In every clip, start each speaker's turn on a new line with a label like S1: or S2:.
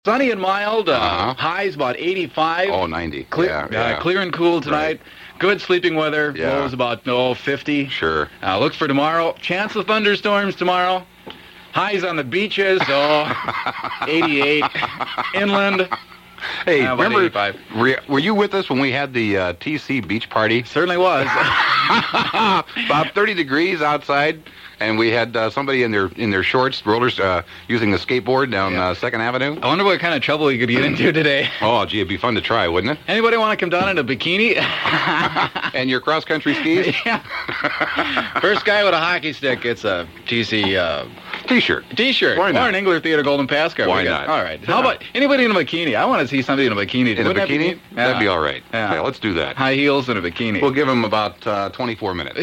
S1: Sunny and mild. Highs about 85.
S2: Oh, 90.
S1: Clear,
S2: Yeah.
S1: clear and cool tonight.
S2: Right.
S1: Good sleeping weather.
S2: Yeah.
S1: Lows about 50.
S2: Sure.
S1: Look for tomorrow. Chance of thunderstorms tomorrow. Highs on the beaches. 88. Inland.
S2: Hey,
S1: About
S2: remember,
S1: 85.
S2: were you with us when we had the TC beach party?
S1: Certainly was.
S2: About 30 degrees outside, and we had somebody in their shorts, rollers, using a skateboard down 2nd Avenue.
S1: I wonder what kind of trouble you could get into today.
S2: Oh, gee, it'd be fun to try, wouldn't it?
S1: Anybody want to come down in a bikini?
S2: And your cross-country skis?
S1: Yeah. First guy with a hockey stick gets a TC
S2: T-shirt.
S1: T-shirt.
S2: Why not?
S1: Or an Engler Theater Golden Pass card.
S2: Why
S1: we got.
S2: not?
S1: All right. How about anybody in a bikini? I want to see somebody in a bikini.
S2: In a
S1: Wouldn't that be
S2: bikini?
S1: neat?
S2: That'd be all right.
S1: Yeah.
S2: Yeah, let's do that.
S1: High heels and a bikini.
S2: We'll give them about 24 minutes.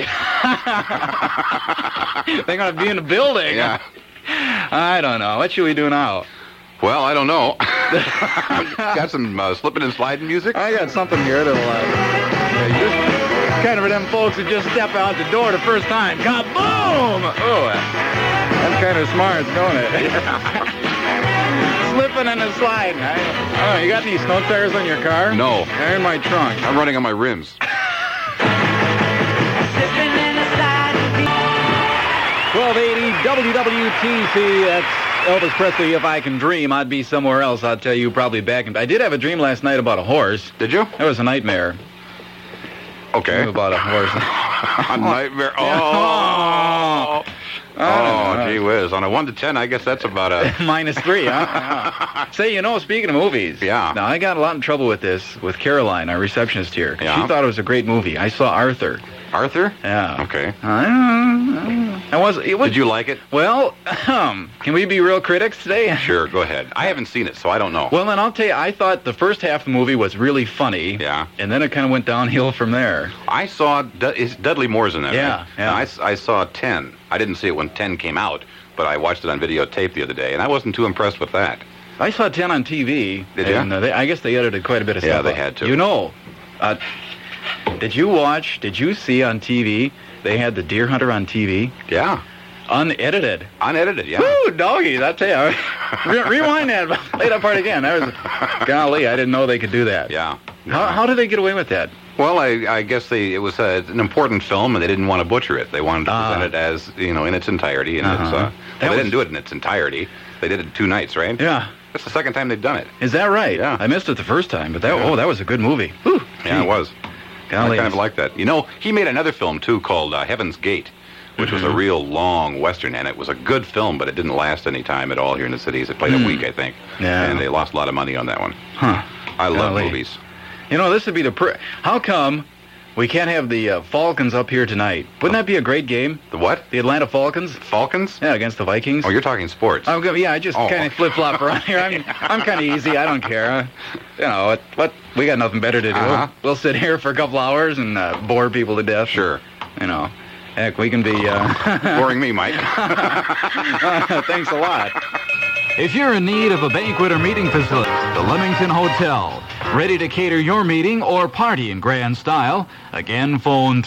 S1: They're going to be in the building.
S2: Yeah.
S1: I don't know. What should we do now?
S2: Well, I don't know. Got some slipping and sliding music?
S1: I got something here that'll... kind of them folks that just step out the door the first time. Kaboom! Oh, that's kind of smart, don't it? Slipping and a sliding. You got any snow tires on your car?
S2: No.
S1: They're in my trunk.
S2: I'm running on my rims.
S1: 1280 WWTC. That's Elvis Presley. If I Can Dream, I'd be somewhere else. I'll tell you, probably back in... I did have a dream last night about a horse.
S2: Did you?
S1: That was a nightmare.
S2: Okay.
S1: About a horse.
S2: A nightmare. Oh. Oh, gee whiz. On a 1 to 10, I guess that's about a...
S1: -3, huh? Say, speaking of movies.
S2: Yeah.
S1: Now, I got a lot in trouble with this, with Caroline, our receptionist here.
S2: Yeah.
S1: She thought it was a great movie. I saw Arthur.
S2: Arthur?
S1: Yeah.
S2: Okay.
S1: Did
S2: Did you like it?
S1: Well, can we be real critics today?
S2: Sure, go ahead. I haven't seen it, so I don't know.
S1: Well, then I'll tell you, I thought the first half of the movie was really funny.
S2: Yeah.
S1: And then it kind of went downhill from there.
S2: I saw... Is Dudley Moore's in that,
S1: Yeah,
S2: right?
S1: yeah.
S2: And I saw 10. I didn't see it when 10 came out, but I watched it on videotape the other day, and I wasn't too impressed with that.
S1: I saw 10 on TV.
S2: Did you?
S1: And I guess they edited quite a bit of stuff.
S2: Yeah, they
S1: out.
S2: had to.
S1: Did you see on TV, they had the Deer Hunter on TV?
S2: Yeah.
S1: Unedited.
S2: Unedited, yeah.
S1: Woo, doggy, I tell you. Rewind that. Play that part again. Golly, I didn't know they could do that.
S2: Yeah.
S1: How did they get away with that?
S2: Well, I guess it was an important film, and they didn't want to butcher it. They wanted to present it as, in its entirety. And they didn't do it in its entirety. They did it 2 nights, right?
S1: Yeah.
S2: That's the second time they've done it.
S1: Is that right?
S2: Yeah.
S1: I missed it the first time, but that was a good movie. Whew.
S2: Yeah, it was.
S1: Golly.
S2: I kind of like that. He made another film, too, called Heaven's Gate, which was a real long Western, and it was a good film, but it didn't last any time at all here in the cities. It played a week, I think.
S1: Yeah.
S2: And they lost a lot of money on that one.
S1: Huh.
S2: I love
S1: Golly.
S2: movies.
S1: This would be how come we can't have the Falcons up here tonight? Wouldn't that be a great game?
S2: The what?
S1: The Atlanta Falcons?
S2: Falcons?
S1: Yeah, against the Vikings.
S2: Oh, you're talking sports.
S1: I just kind of flip-flop around here. I'm kind of easy. I don't care. What? We got nothing better to do.
S2: Uh-huh.
S1: We'll sit here for a couple hours and bore people to death.
S2: Sure.
S1: Heck, we can be...
S2: Boring me, Mike.
S1: Thanks a lot.
S3: If you're in need of a banquet or meeting facility, the Leamington Hotel, ready to cater your meeting or party in grand style. Again, phone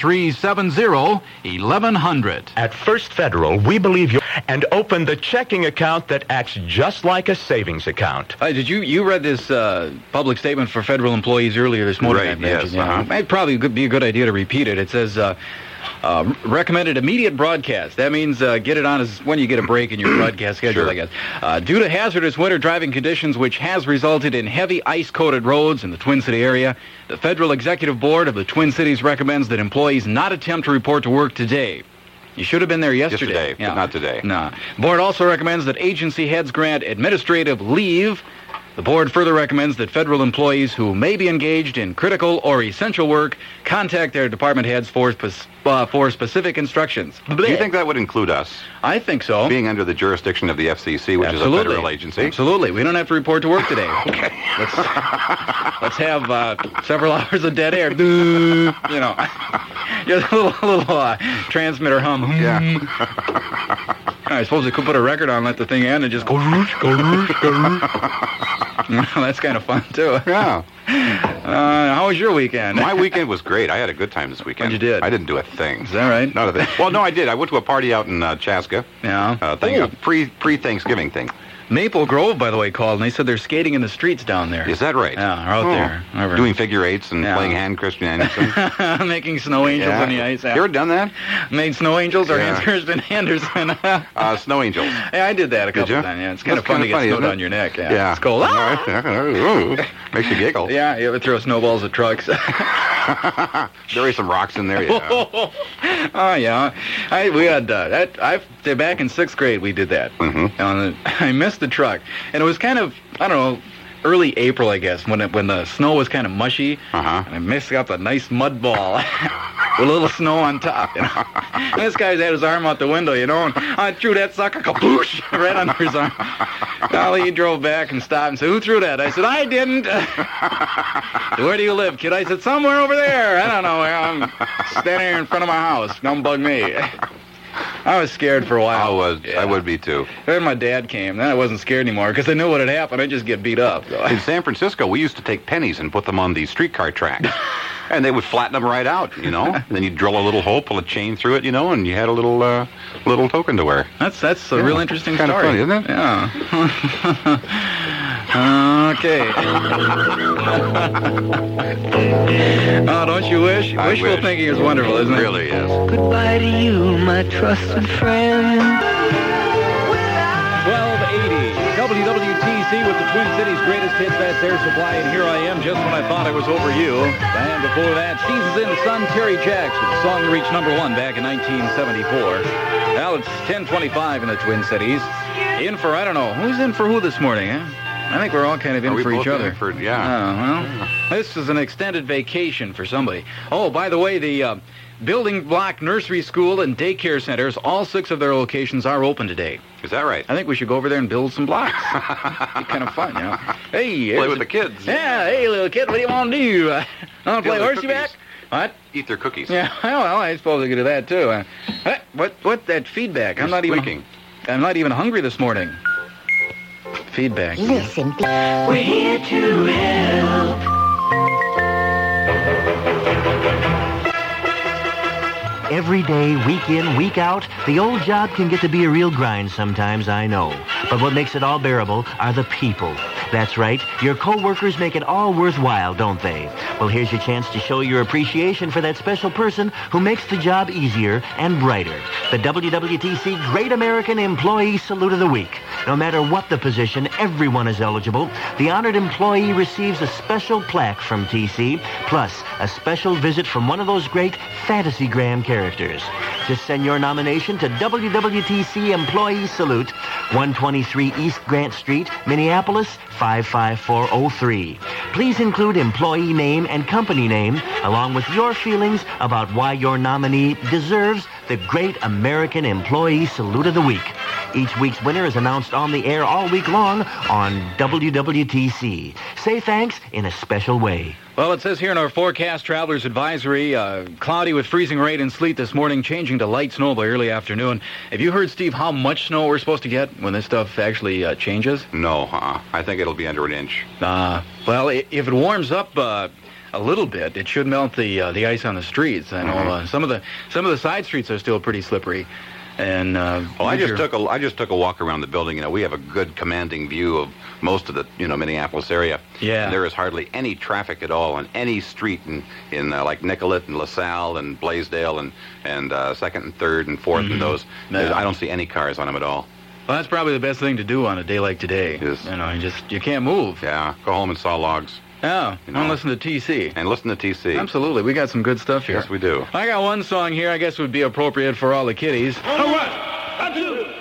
S3: 370-1100.
S4: At First Federal, we believe you and open the checking account that acts just like a savings account.
S1: Did you read this public statement for federal employees earlier this morning?
S2: Right, yes.
S1: It probably could be a good idea to repeat it. It says... recommended immediate broadcast. That means get it on when you get a break in your broadcast schedule,
S2: Sure.
S1: I guess. Due to hazardous winter driving conditions, which has resulted in heavy ice-coated roads in the Twin City area, the Federal Executive Board of the Twin Cities recommends that employees not attempt to report to work today. You should have been there yesterday.
S2: But not today.
S1: No. Board also recommends that agency heads grant administrative leave. The board further recommends that federal employees who may be engaged in critical or essential work contact their department heads for specific instructions.
S2: Do you think that would include us?
S1: I think so.
S2: Being under the jurisdiction of the FCC, which is a federal agency?
S1: Absolutely. We don't have to report to work today.
S2: Okay.
S1: Let's have several hours of dead air. Just a little transmitter hum.
S2: Yeah.
S1: I suppose we could put a record on, let the thing end, and just go roosh, go roosh, go roosh. That's kind of fun, too.
S2: Yeah.
S1: How was your weekend?
S2: My weekend was great. I had a good time this weekend.
S1: What'd you did?
S2: I didn't do a thing.
S1: Is that right?
S2: Not a thing. Well, no, I did. I went to a party out in Chaska.
S1: Yeah.
S2: A pre-Thanksgiving thing.
S1: Maple Grove, by the way, called, and they said they're skating in the streets down there.
S2: Is that right?
S1: Yeah, they're out there.
S2: Doing figure eights and playing hand Christian Anderson.
S1: Making snow angels on the ice.
S2: You ever done that?
S1: Made snow angels or Hans Christian Andersen?
S2: Snow angels.
S1: Yeah, I did that a couple of times. Yeah, it's kind of fun to get snow down your neck. Yeah. It's cold.
S2: Makes you giggle.
S1: Yeah, you ever throw snowballs at trucks?
S2: There is some rocks in there, yeah.
S1: Oh, yeah. We had back in 6th grade, we did that.
S2: Mm-hmm.
S1: I missed the truck. And it was kind of, I don't know, early April, I guess, when the snow was kind of mushy. And I missed up a nice mud ball with a little snow on top, you know. And this guy's had his arm out the window, you know, and I threw that sucker kaboosh right under his arm. Well, he drove back and stopped and said, "Who threw that?" I said, "I didn't." "Where do you live, kid?" I said, "Somewhere over there. I don't know where. I'm standing here in front of my house. Don't bug me." I was scared for a while.
S2: I would be too.
S1: Then my dad came. Then I wasn't scared anymore because I knew what had happened. I'd just get beat up. So.
S2: In San Francisco, we used to take pennies and put them on the streetcar tracks. And they would flatten them right out, you know. And then you'd drill a little hole, pull a chain through it, you know, and you had a little token to wear.
S1: That's a real interesting
S2: kind
S1: story.
S2: Kind of funny, isn't it?
S1: Yeah. Okay. Oh, don't you wish? Wishful thinking is wonderful, isn't it?
S2: It really is.
S5: Goodbye to you, my trusted friend.
S3: 1280 WWTC with the Twin Cities' greatest hits. That's Air Supply, and here I am just when I thought I was over you. And before that, Seasons in the Sun, Terry Jacks with a song that reached number 1 back in 1974. Now it's 10:25 in the Twin Cities. In for, I don't know, who's in for who this morning, huh? I think we're all kind of in for each other. This is an extended vacation for somebody. Oh, by the way, the Building Block Nursery School and Daycare Centers, all 6 of their locations are open today.
S2: Is that right?
S1: I think we should go over there and build some blocks. Be kind of fun, you know. Hey,
S2: play with the kids.
S1: Yeah, hey, little kid, what do you want to do? Want to play horsey back? What?
S2: Eat their cookies.
S1: Yeah, well, I suppose I could do that too. What that feedback?
S2: I'm not even
S1: hungry this morning. Feedback.
S5: Listen, we're here to help.
S6: Every day, week in, week out, the old job can get to be a real grind sometimes, I know. But what makes it all bearable are the people. That's right, your co-workers make it all worthwhile, don't they? Well, here's your chance to show your appreciation for that special person who makes the job easier and brighter. The WWTC Great American Employee Salute of the Week. No matter what the position, everyone is eligible. The honored employee receives a special plaque from TC, plus a special visit from one of those great Fantasygram characters. Just send your nomination to WWTC Employee Salute, 123 East Grant Street, Minneapolis, 55403. Please include employee name and company name, along with your feelings about why your nominee deserves the Great American Employee Salute of the Week. Each week's winner is announced on the air all week long on WWTC. Say thanks in a special way.
S1: Well, it says here in our forecast, traveler's advisory, cloudy with freezing rain and sleet this morning, changing to light snow by early afternoon. Have you heard, Steve, how much snow we're supposed to get when this stuff actually changes?
S2: No, I think it'll be under an inch.
S1: Well, if it warms up a little bit, it should melt the ice on the streets. I know some of the side streets are still pretty slippery. And
S2: I just took a walk around the building. You know, we have a good commanding view of most of the Minneapolis area.
S1: Yeah.
S2: And there is hardly any traffic at all on any street in like Nicollet and LaSalle and Blaisdell and 2nd and 3rd and 4th and those. No. I don't see any cars on them at all.
S1: Well, that's probably the best thing to do on a day like today.
S2: Yes.
S1: You know, you can't move.
S2: Yeah. Go home and saw logs.
S1: Yeah, and listen to TC.
S2: And listen to TC.
S1: Absolutely. We got some good stuff here.
S2: Yes, we do.
S1: I got one song here I guess would be appropriate for all the kiddies.
S7: All right. 1, 2.